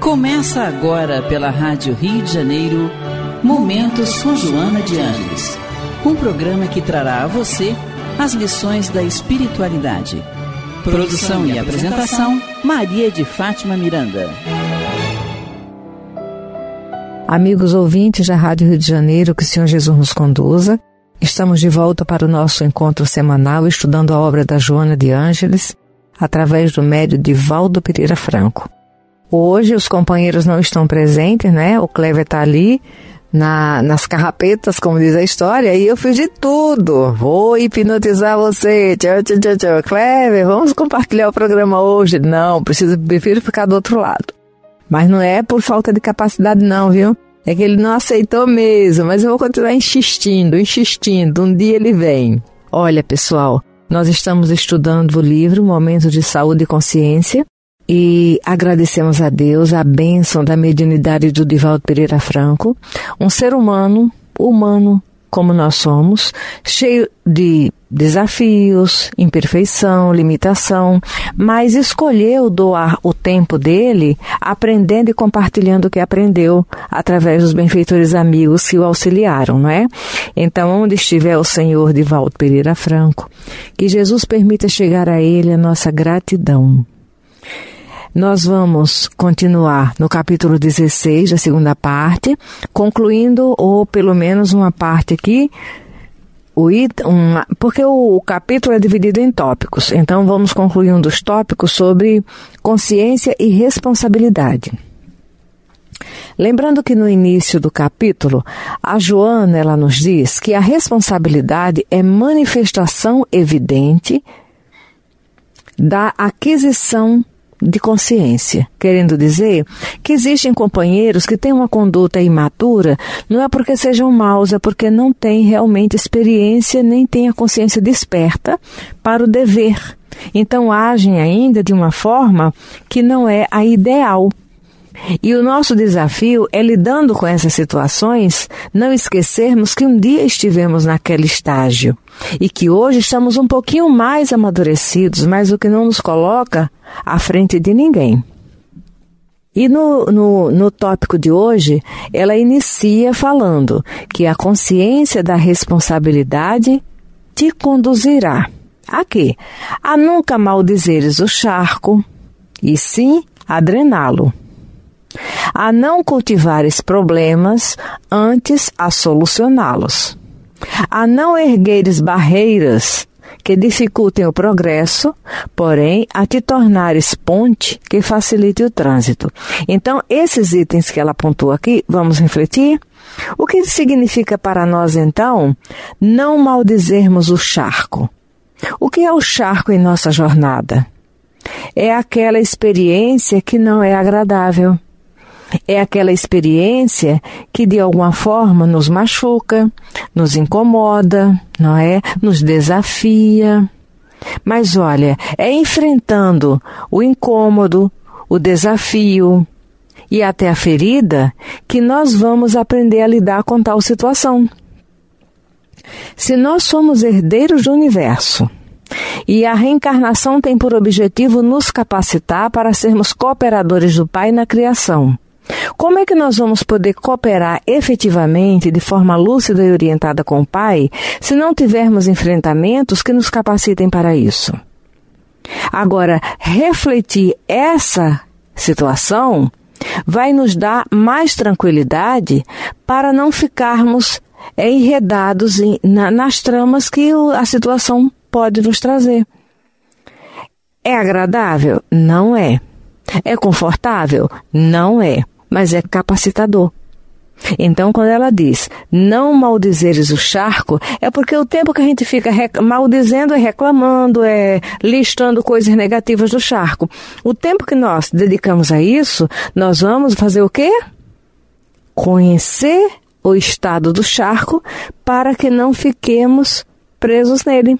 Começa agora pela Rádio Rio de Janeiro, Momento São Joana de Ângeles, um programa que trará a você as lições da espiritualidade. Produção e apresentação, Maria de Fátima Miranda. Amigos ouvintes da Rádio Rio de Janeiro, que o Senhor Jesus nos conduza. Estamos de volta para o nosso encontro semanal, estudando a obra da Joana de Ângeles, através do médium Divaldo Pereira Franco. Hoje os companheiros não estão presentes, né? O Clever está ali nas carrapetas, como diz a história, e eu fiz de tudo. Vou hipnotizar você. Tchau, tchau, tchau, tchau. Clever, vamos compartilhar o programa hoje. Não, prefiro ficar do outro lado. Mas não é por falta de capacidade não, viu? É que ele não aceitou mesmo, mas eu vou continuar insistindo. Um dia ele vem. Olha, pessoal, nós estamos estudando o livro Momento de Saúde e Consciência, e agradecemos a Deus a bênção da mediunidade do Divaldo Pereira Franco, um ser humano como nós somos, cheio de desafios, imperfeição, limitação, mas escolheu doar o tempo dele aprendendo e compartilhando o que aprendeu através dos benfeitores amigos que o auxiliaram, não é? Então, onde estiver o Senhor Divaldo Pereira Franco, que Jesus permita chegar a ele a nossa gratidão. Nós vamos continuar no capítulo 16, da segunda parte, concluindo, ou pelo menos uma parte aqui, porque o capítulo é dividido em tópicos. Então, vamos concluir um dos tópicos sobre consciência e responsabilidade. Lembrando que no início do capítulo, a Joana ela nos diz que a responsabilidade é manifestação evidente da aquisição de consciência, querendo dizer que existem companheiros que têm uma conduta imatura, não é porque sejam maus, é porque não têm realmente experiência, nem têm a consciência desperta para o dever. Então agem ainda de uma forma que não é a ideal. E o nosso desafio é, lidando com essas situações, não esquecermos que um dia estivemos naquele estágio e que hoje estamos um pouquinho mais amadurecidos, mas o que não nos coloca à frente de ninguém. E no tópico de hoje, ela inicia falando que a consciência da responsabilidade te conduzirá a quê? A nunca maldizeres o charco, e sim a drená-lo. A não cultivares problemas, antes a solucioná-los. A não ergueres barreiras que dificultem o progresso, porém a te tornares ponte que facilite o trânsito. Então, esses itens que ela pontua aqui, vamos refletir? O que significa para nós, então, não maldizermos o charco? O que é o charco em nossa jornada? É aquela experiência que não é agradável. É aquela experiência que de alguma forma nos machuca, nos incomoda, não é? Nos desafia. Mas olha, é enfrentando o incômodo, o desafio e até a ferida que nós vamos aprender a lidar com tal situação. Se nós somos herdeiros do universo, e a reencarnação tem por objetivo nos capacitar para sermos cooperadores do Pai na criação, como é que nós vamos poder cooperar efetivamente, de forma lúcida e orientada com o Pai, se não tivermos enfrentamentos que nos capacitem para isso? Agora, refletir essa situação vai nos dar mais tranquilidade para não ficarmos enredados nas tramas que a situação pode nos trazer. É agradável? Não é. É confortável? Não é. Mas é capacitador. Então, quando ela diz, não maldizeres o charco, é porque o tempo que a gente fica maldizendo, reclamando, listando coisas negativas do charco. O tempo que nós dedicamos a isso, nós vamos fazer o quê? Conhecer o estado do charco para que não fiquemos presos nele.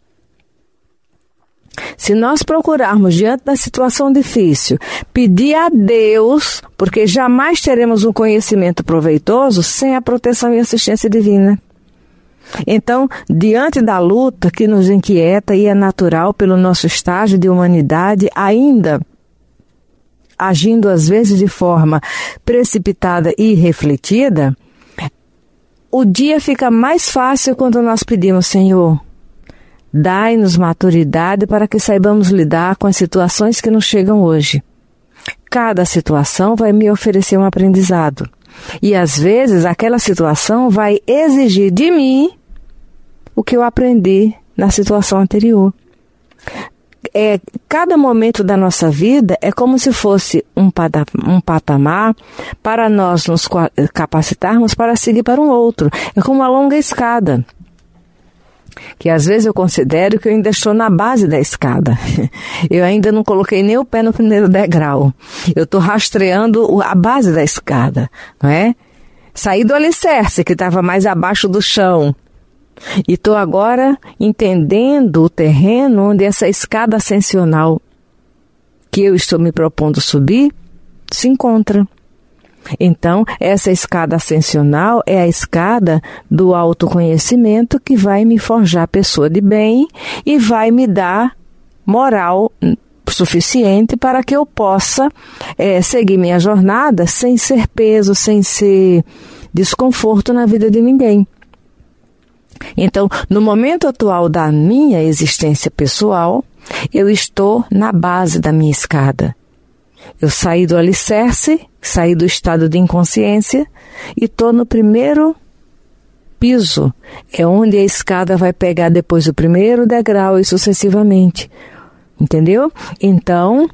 Se nós procurarmos, diante da situação difícil, pedir a Deus, porque jamais teremos um conhecimento proveitoso sem a proteção e assistência divina. Então, diante da luta que nos inquieta e é natural pelo nosso estágio de humanidade, ainda agindo às vezes de forma precipitada e refletida, o dia fica mais fácil quando nós pedimos: Senhor, dai-nos maturidade para que saibamos lidar com as situações que nos chegam hoje. Cada situação vai me oferecer um aprendizado. E às vezes aquela situação vai exigir de mim o que eu aprendi na situação anterior. Cada momento da nossa vida é como se fosse um patamar para nós nos capacitarmos para seguir para um outro. É como uma longa escada, que às vezes eu considero que eu ainda estou na base da escada. Eu ainda não coloquei nem o pé no primeiro degrau. Eu estou rastreando a base da escada, não é? Saí do alicerce, que estava mais abaixo do chão. E estou agora entendendo o terreno onde essa escada ascensional que eu estou me propondo subir se encontra. Então, essa escada ascensional é a escada do autoconhecimento que vai me forjar pessoa de bem e vai me dar moral suficiente para que eu possa seguir minha jornada sem ser peso, sem ser desconforto na vida de ninguém. Então, no momento atual da minha existência pessoal, eu estou na base da minha escada. Eu saí do alicerce, saí do estado de inconsciência e estou no primeiro piso. É onde a escada vai pegar depois o primeiro degrau e sucessivamente. Entendeu? Então,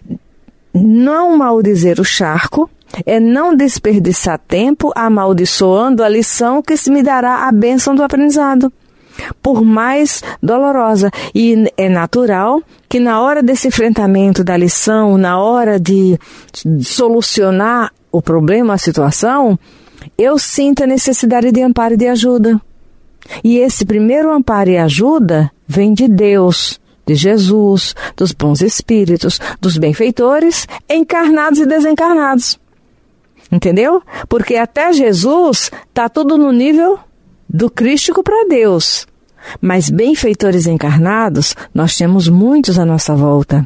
não maldizer o charco é não desperdiçar tempo amaldiçoando a lição que me dará a bênção do aprendizado, por mais dolorosa. E é natural que na hora desse enfrentamento da lição, na hora de solucionar o problema, a situação, eu sinto a necessidade de amparo e de ajuda. E esse primeiro amparo e ajuda vem de Deus, de Jesus, dos bons espíritos, dos benfeitores, encarnados e desencarnados. Entendeu? Porque até Jesus está tudo no nível do crístico para Deus. Mas benfeitores encarnados, nós temos muitos à nossa volta.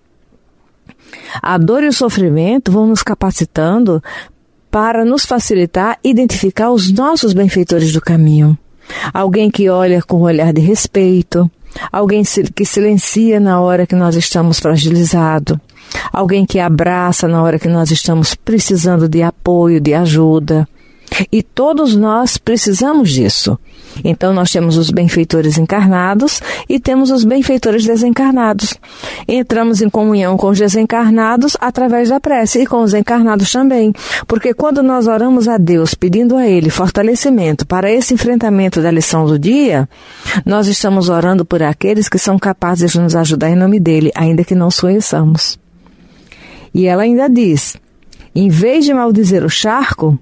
A dor e o sofrimento vão nos capacitando para nos facilitar identificar os nossos benfeitores do caminho. Alguém que olha com um olhar de respeito, alguém que silencia na hora que nós estamos fragilizados, alguém que abraça na hora que nós estamos precisando de apoio, de ajuda. E todos nós precisamos disso. Então nós temos os benfeitores encarnados e temos os benfeitores desencarnados. Entramos em comunhão com os desencarnados através da prece e com os encarnados também. Porque quando nós oramos a Deus pedindo a Ele fortalecimento para esse enfrentamento da lição do dia, nós estamos orando por aqueles que são capazes de nos ajudar em nome dEle, ainda que não os conheçamos. E ela ainda diz, em vez de maldizer o charco,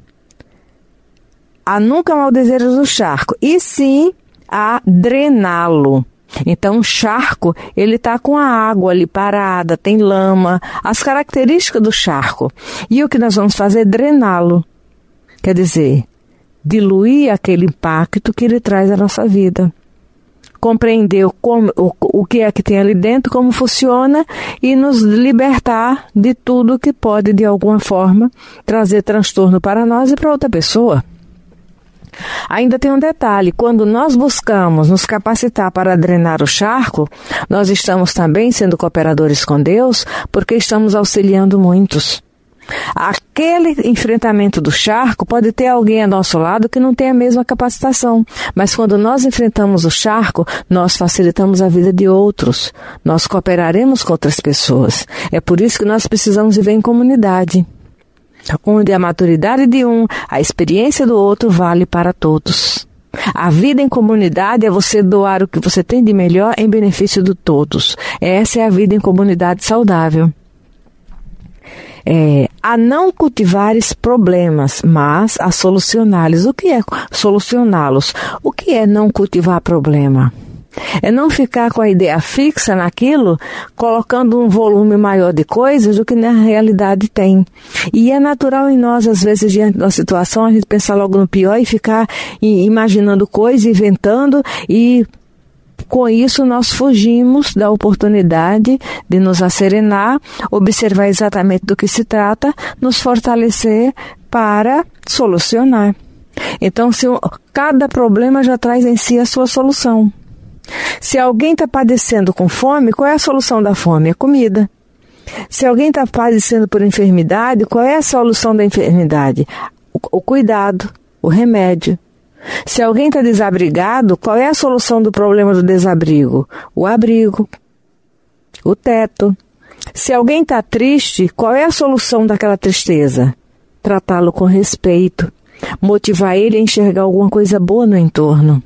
a nunca maldizer o charco, e sim a drená-lo. Então o charco, ele está com a água ali parada, tem lama, as características do charco. E o que nós vamos fazer é drená-lo. Quer dizer, diluir aquele impacto que ele traz à nossa vida. Compreender o que é que tem ali dentro, como funciona e nos libertar de tudo que pode, de alguma forma, trazer transtorno para nós e para outra pessoa. Ainda tem um detalhe, quando nós buscamos nos capacitar para drenar o charco, nós estamos também sendo cooperadores com Deus, porque estamos auxiliando muitos. Aquele enfrentamento do charco pode ter alguém ao nosso lado que não tem a mesma capacitação, mas quando nós enfrentamos o charco, nós facilitamos a vida de outros, nós cooperaremos com outras pessoas. É por isso que nós precisamos viver em comunidade, onde a maturidade de um, a experiência do outro vale para todos. A vida em comunidade é você doar o que você tem de melhor em benefício de todos. Essa é a vida em comunidade saudável. A não cultivares problemas, mas a solucioná-los. O que é solucioná-los? O que é não cultivar problema? É não ficar com a ideia fixa naquilo, colocando um volume maior de coisas do que na realidade tem. E é natural em nós, às vezes, diante da situação, a gente pensar logo no pior e ficar imaginando coisas, inventando e com isso nós fugimos da oportunidade de nos asserenar, observar exatamente do que se trata, nos fortalecer para solucionar. Então, cada problema já traz em si a sua solução. Se alguém está padecendo com fome, qual é a solução da fome? É comida. Se alguém está padecendo por enfermidade, qual é a solução da enfermidade? O cuidado, o remédio. Se alguém está desabrigado, qual é a solução do problema do desabrigo? O abrigo, o teto. Se alguém está triste, qual é a solução daquela tristeza? Tratá-lo com respeito, motivar ele a enxergar alguma coisa boa no entorno.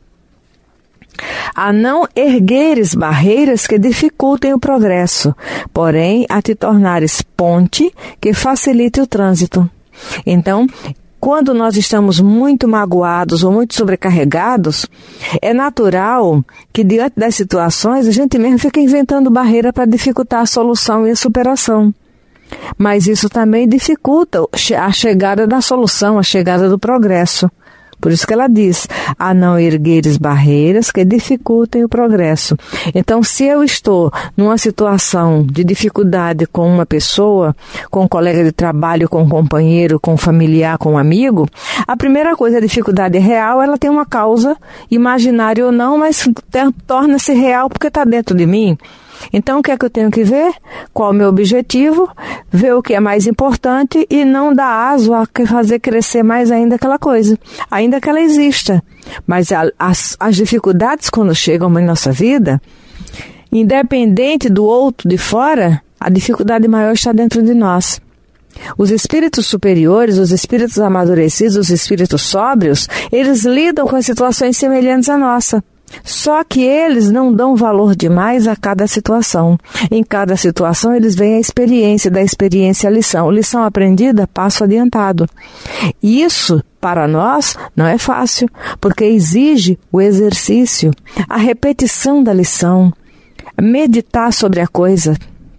A não ergueres barreiras que dificultem o progresso, porém a te tornares ponte que facilite o trânsito. Então, quando nós estamos muito magoados ou muito sobrecarregados, é natural que diante das situações a gente mesmo fica inventando barreira para dificultar a solução e a superação. Mas isso também dificulta a chegada da solução, a chegada do progresso. Por isso que ela diz, a não ergueres barreiras que dificultem o progresso. Então, se eu estou numa situação de dificuldade com uma pessoa, com um colega de trabalho, com um companheiro, com um familiar, com um amigo, a primeira coisa, a dificuldade real, ela tem uma causa, imaginária ou não, mas torna-se real porque está dentro de mim. Então, o que é que eu tenho que ver? Qual é o meu objetivo? Ver o que é mais importante e não dar aso a fazer crescer mais ainda aquela coisa, ainda que ela exista. Mas as dificuldades, quando chegam em nossa vida, independente do outro de fora, a dificuldade maior está dentro de nós. Os espíritos superiores, os espíritos amadurecidos, os espíritos sóbrios, eles lidam com situações semelhantes à nossa. Só que eles não dão valor demais a cada situação. Em cada situação eles veem a experiência, da experiência a lição. Lição aprendida, passo adiantado. Isso, para nós, não é fácil, porque exige o exercício, a repetição da lição, meditar sobre a coisa.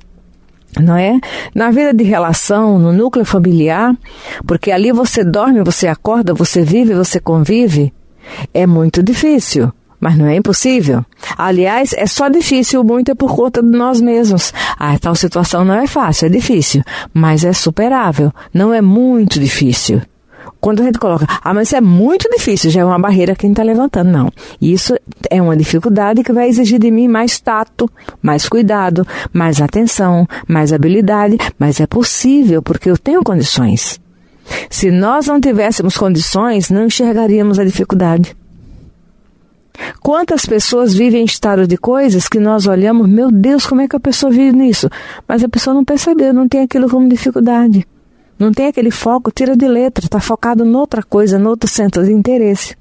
Não é? Na vida de relação, no núcleo familiar, porque ali você dorme, você acorda, você vive, você convive, é muito difícil. Mas não é impossível. Aliás, é só difícil, muito é por conta de nós mesmos. Tal situação não é fácil, é difícil, mas é superável. Não é muito difícil. Quando a gente coloca, mas isso é muito difícil, já é uma barreira que a gente está levantando. Não. Isso é uma dificuldade que vai exigir de mim mais tato, mais cuidado, mais atenção, mais habilidade, mas é possível, porque eu tenho condições. Se nós não tivéssemos condições, não enxergaríamos a dificuldade. Quantas pessoas vivem em estado de coisas que nós olhamos, meu Deus, como é que a pessoa vive nisso? Mas a pessoa não percebeu, não tem aquilo como dificuldade. Não tem aquele foco, tira de letra, está focado noutra coisa, noutro centro de interesse.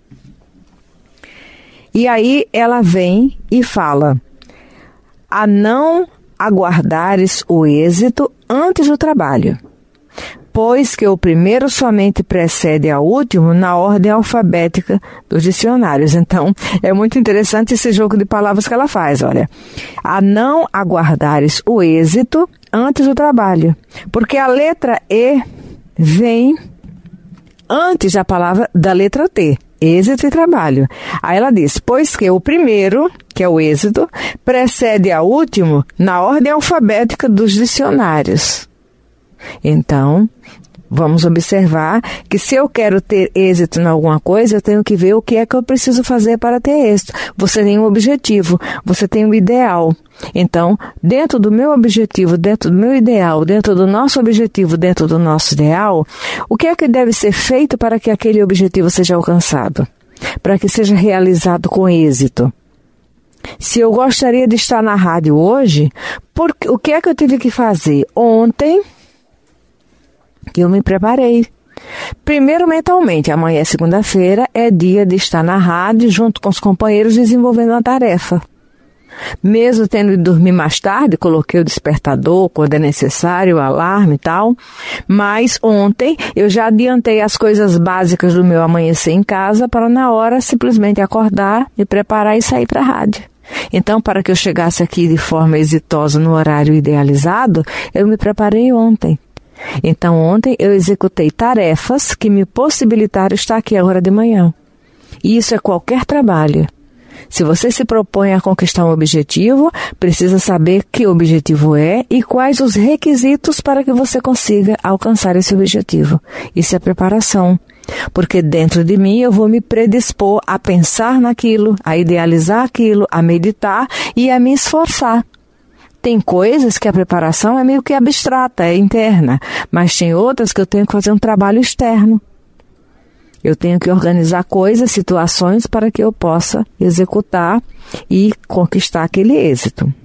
E aí ela vem e fala, a não aguardares o êxito antes do trabalho. Pois que o primeiro somente precede ao último na ordem alfabética dos dicionários. Então, é muito interessante esse jogo de palavras que ela faz, olha. A não aguardares o êxito antes do trabalho. Porque a letra E vem antes da palavra da letra T. Êxito e trabalho. Aí ela diz, pois que o primeiro, que é o êxito, precede ao último na ordem alfabética dos dicionários. Então, vamos observar que se eu quero ter êxito em alguma coisa, eu tenho que ver o que é que eu preciso fazer para ter êxito. Você tem um objetivo, você tem um ideal. Então, dentro do meu objetivo, dentro do meu ideal, dentro do nosso objetivo, dentro do nosso ideal, o que é que deve ser feito para que aquele objetivo seja alcançado? Para que seja realizado com êxito? Se eu gostaria de estar na rádio hoje, o que é que eu tive que fazer? Ontem, eu me preparei. Primeiro, mentalmente, amanhã é segunda-feira, é dia de estar na rádio junto com os companheiros desenvolvendo uma tarefa. Mesmo tendo de dormir mais tarde, coloquei o despertador quando é necessário, o alarme e tal, mas ontem eu já adiantei as coisas básicas do meu amanhecer em casa para na hora simplesmente acordar, me preparar e sair para a rádio. Então, para que eu chegasse aqui de forma exitosa no horário idealizado, eu me preparei ontem. Então, ontem eu executei tarefas que me possibilitaram estar aqui a hora de manhã. E isso é qualquer trabalho. Se você se propõe a conquistar um objetivo, precisa saber que objetivo é e quais os requisitos para que você consiga alcançar esse objetivo. Isso é preparação. Porque dentro de mim eu vou me predispor a pensar naquilo, a idealizar aquilo, a meditar e a me esforçar. Tem coisas que a preparação é meio que abstrata, é interna, mas tem outras que eu tenho que fazer um trabalho externo. Eu tenho que organizar coisas, situações para que eu possa executar e conquistar aquele êxito.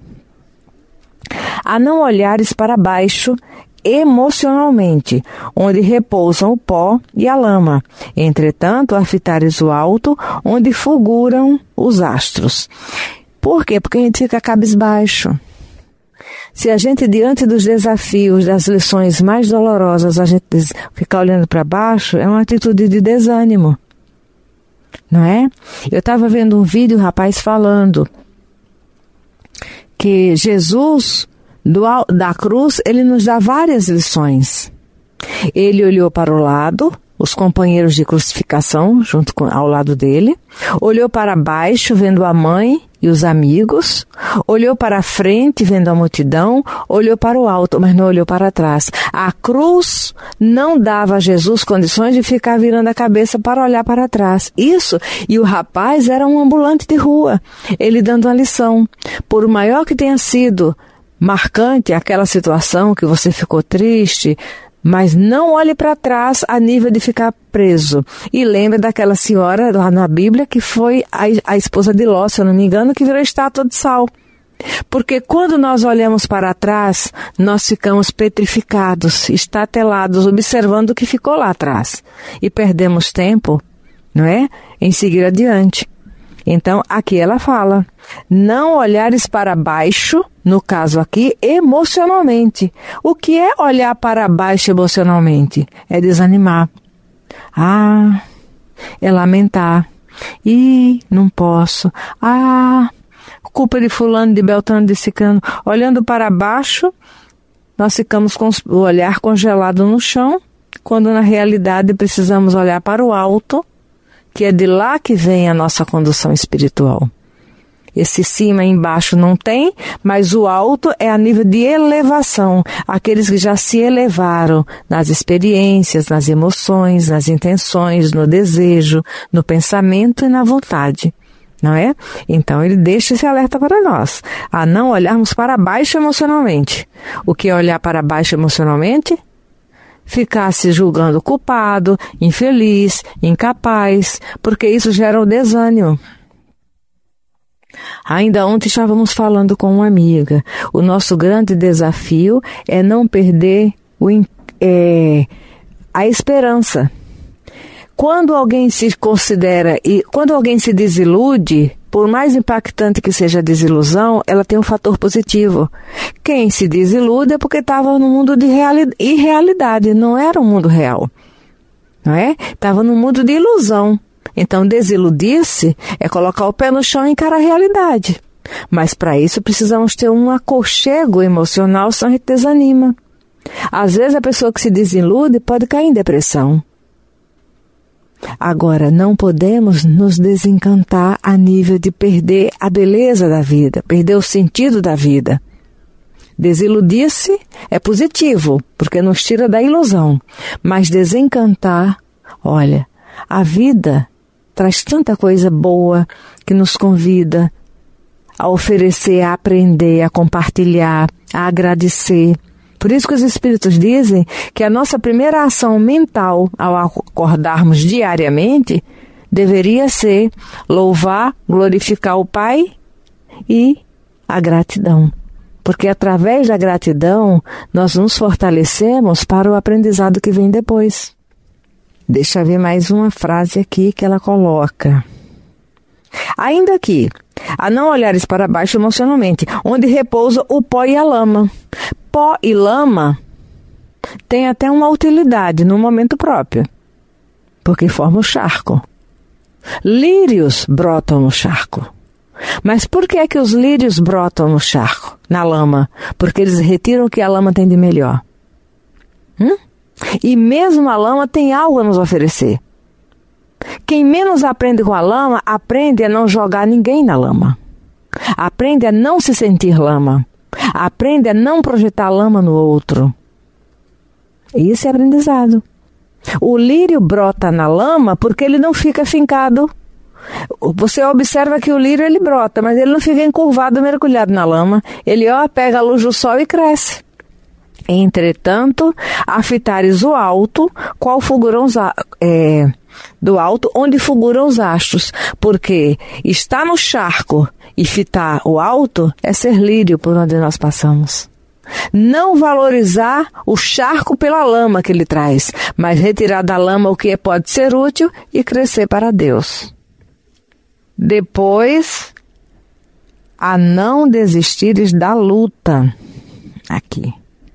A não olhares para baixo emocionalmente, onde repousam o pó e a lama. Entretanto, a fitares o alto, onde fulguram os astros. Por quê? Porque a gente fica cabisbaixo. Se a gente, diante dos desafios, das lições mais dolorosas, a gente ficar olhando para baixo, é uma atitude de desânimo. Não é? Eu estava vendo um vídeo, o rapaz falando que Jesus, da cruz, ele nos dá várias lições. Ele olhou para o lado, os companheiros de crucificação, ao lado dele, olhou para baixo, vendo a mãe e os amigos, olhou para a frente, vendo a multidão, olhou para o alto, mas não olhou para trás. A cruz não dava a Jesus condições de ficar virando a cabeça para olhar para trás. Isso, e o rapaz era um ambulante de rua, ele dando uma lição. Por maior que tenha sido marcante aquela situação que você ficou triste, mas não olhe para trás a nível de ficar preso. E lembre daquela senhora lá na Bíblia que foi a esposa de Ló, se eu não me engano, que virou estátua de sal. Porque quando nós olhamos para trás, nós ficamos petrificados, estatelados, observando o que ficou lá atrás. E perdemos tempo, não é? Em seguir adiante. Então, aqui ela fala, não olhares para baixo, no caso aqui, emocionalmente. O que é olhar para baixo emocionalmente? É desanimar. É lamentar. Não posso. Culpa de fulano, de beltrano, de ciclano. Olhando para baixo, nós ficamos com o olhar congelado no chão, quando na realidade precisamos olhar para o alto, que é de lá que vem a nossa condução espiritual. Esse cima e embaixo não tem, mas o alto é a nível de elevação. Aqueles que já se elevaram nas experiências, nas emoções, nas intenções, no desejo, no pensamento e na vontade. Não é? Então ele deixa esse alerta para nós, a não olharmos para baixo emocionalmente. O que é olhar para baixo emocionalmente? Ficar se julgando culpado, infeliz, incapaz, porque isso gera o desânimo. Ainda ontem estávamos falando com uma amiga. O nosso grande desafio é não perder a esperança. Quando alguém se considera e quando alguém se desilude, por mais impactante que seja a desilusão, ela tem um fator positivo. Quem se desilude é porque estava no mundo de irrealidade, não era um mundo real. Não é? Estava no mundo de ilusão. Então, desiludir-se é colocar o pé no chão e encarar a realidade. Mas para isso precisamos ter um aconchego emocional, senão a gente desanima. Às vezes a pessoa que se desilude pode cair em depressão. Agora, não podemos nos desencantar a nível de perder a beleza da vida, perder o sentido da vida. Desiludir-se é positivo, porque nos tira da ilusão. Mas desencantar, olha, a vida traz tanta coisa boa que nos convida a oferecer, a aprender, a compartilhar, a agradecer. Por isso que os Espíritos dizem que a nossa primeira ação mental ao acordarmos diariamente deveria ser louvar, glorificar o Pai e a gratidão. Porque através da gratidão nós nos fortalecemos para o aprendizado que vem depois. Deixa eu ver mais uma frase aqui que ela coloca. Ainda aqui, a não olhares para baixo emocionalmente, onde repousa o pó e a lama. Pó e lama tem até uma utilidade no momento próprio, porque formam o charco. Lírios brotam no charco. Mas por que é que os lírios brotam no charco, na lama? Porque eles retiram o que a lama tem de melhor. E mesmo a lama tem algo a nos oferecer. Quem menos aprende com a lama, aprende a não jogar ninguém na lama. Aprende a não se sentir lama. Aprende a não projetar lama no outro. Isso é aprendizado. O lírio brota na lama porque ele não fica fincado. Você observa que o lírio ele brota, mas ele não fica encurvado, mergulhado na lama. Ele pega a luz do sol e cresce. Entretanto, afitares o alto, qual fulgurão do alto, onde fulguram os astros, porque estar no charco e fitar o alto é ser lírio por onde nós passamos. Não valorizar o charco pela lama que ele traz, mas retirar da lama o que pode ser útil e crescer para Deus. Depois, a não desistires da luta. Aqui.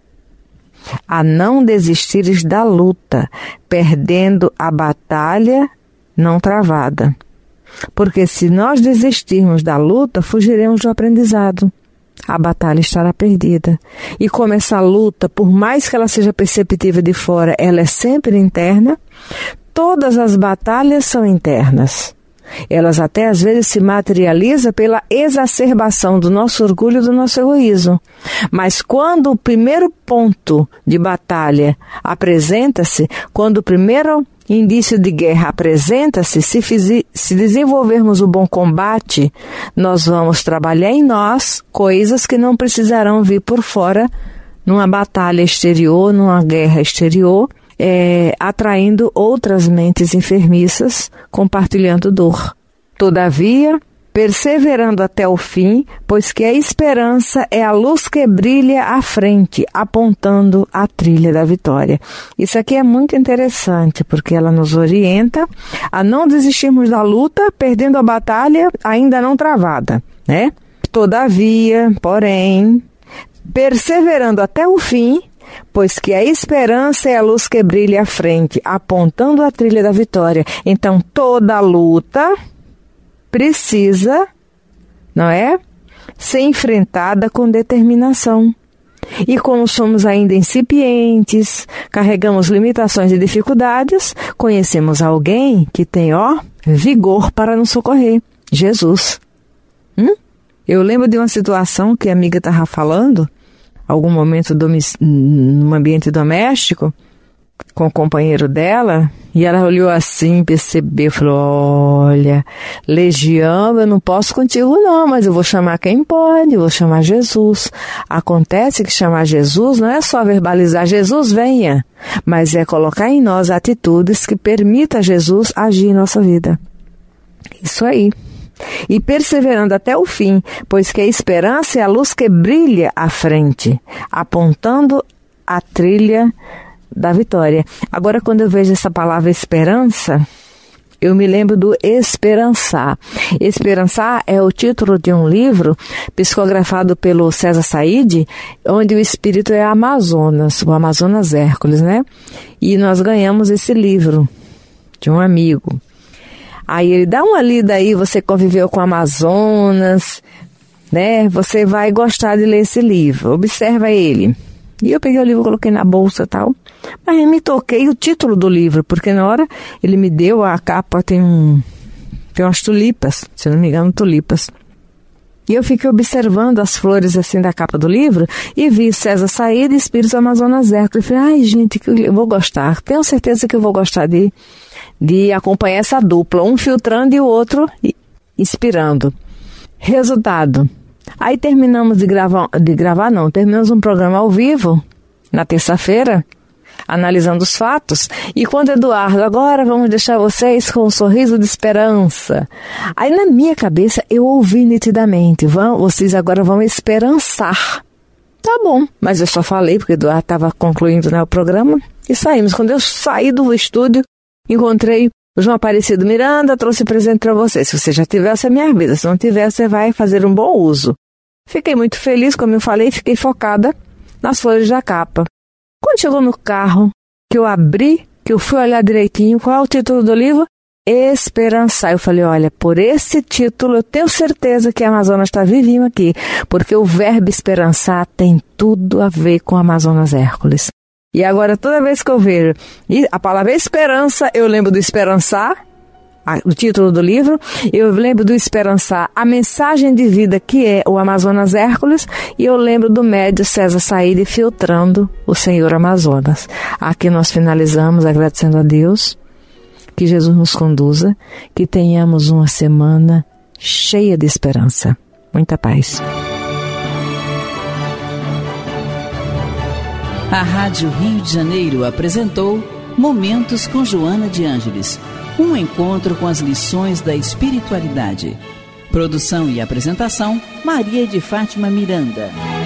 A não desistires da luta, perdendo a batalha não travada. Porque se nós desistirmos da luta, fugiremos do aprendizado. A batalha estará perdida. E como essa luta, por mais que ela seja perceptível de fora, ela é sempre interna, todas as batalhas são internas. Elas até às vezes se materializam pela exacerbação do nosso orgulho e do nosso egoísmo. Mas quando o primeiro ponto de batalha apresenta-se, quando o primeiro indício de guerra apresenta-se, se desenvolvermos o bom combate, nós vamos trabalhar em nós coisas que não precisarão vir por fora numa batalha exterior, numa guerra exterior, atraindo outras mentes enfermiças, compartilhando dor. Todavia, perseverando até o fim, pois que a esperança é a luz que brilha à frente, apontando a trilha da vitória. Isso aqui é muito interessante, porque ela nos orienta a não desistirmos da luta, perdendo a batalha ainda não travada, né? Todavia, porém, perseverando até o fim, pois que a esperança é a luz que brilha à frente, apontando a trilha da vitória. Então, toda luta precisa, não é? Ser enfrentada com determinação. E como somos ainda incipientes, carregamos limitações e dificuldades, conhecemos alguém que tem, vigor para nos socorrer. Jesus. Eu lembro de uma situação que a amiga estava falando, algum momento num ambiente doméstico, com o companheiro dela, e ela olhou assim, percebeu, falou, olha, legião, eu não posso contigo não, mas eu vou chamar quem pode, eu vou chamar Jesus. Acontece que chamar Jesus não é só verbalizar, Jesus venha, mas é colocar em nós atitudes que permitam a Jesus agir em nossa vida. Isso aí. E perseverando até o fim, pois que a esperança é a luz que brilha à frente, apontando a trilha da vitória. Agora, quando eu vejo essa palavra esperança, eu me lembro do esperançar. Esperançar é o título de um livro psicografado pelo César Said, onde o espírito é Amazonas, o Amazonas Hércules, né? E nós ganhamos esse livro de um amigo. Aí ele dá uma lida aí, você conviveu com Amazonas, né? Você vai gostar de ler esse livro, observa ele. E eu peguei o livro, coloquei na bolsa e tal, mas eu me toquei o título do livro, porque na hora ele me deu a capa, tem umas tulipas, se não me engano, tulipas. E eu fiquei observando as flores assim da capa do livro e vi César Said e Espíritos Amazonas Hércules. Eu falei, ai gente, que eu vou gostar, tenho certeza que eu vou gostar de acompanhar essa dupla, um filtrando e o outro inspirando. Resultado, aí terminamos terminamos um programa ao vivo, na terça-feira, analisando os fatos, e quando Eduardo, agora vamos deixar vocês com um sorriso de esperança. Aí na minha cabeça eu ouvi nitidamente, vocês agora vão esperançar. Tá bom, mas eu só falei porque Eduardo estava concluindo, né, o programa, e saímos. Quando eu saí do estúdio, encontrei o João Aparecido Miranda, trouxe presente para você. Se você já tiver, essa é a minha vida. Se não tiver, você vai fazer um bom uso. Fiquei muito feliz, como eu falei, fiquei focada nas flores da capa. Quando chegou no carro, que eu abri, que eu fui olhar direitinho, qual é o título do livro? Esperançar. Eu falei, olha, por esse título eu tenho certeza que a Amazonas está vivinho aqui, porque o verbo esperançar tem tudo a ver com Amazonas Hércules. E agora, toda vez que eu vejo a palavra esperança, eu lembro do esperançar, o título do livro. Eu lembro do Esperançar, a mensagem de vida que é o Amazonas Hércules, e eu lembro do médio César Saíde, Filtrando o Senhor Amazonas. Aqui nós finalizamos agradecendo a Deus, que Jesus nos conduza, que tenhamos uma semana cheia de esperança. Muita paz. A Rádio Rio de Janeiro apresentou Momentos com Joana de Ângeles, um encontro com as lições da espiritualidade. Produção e apresentação, Maria de Fátima Miranda.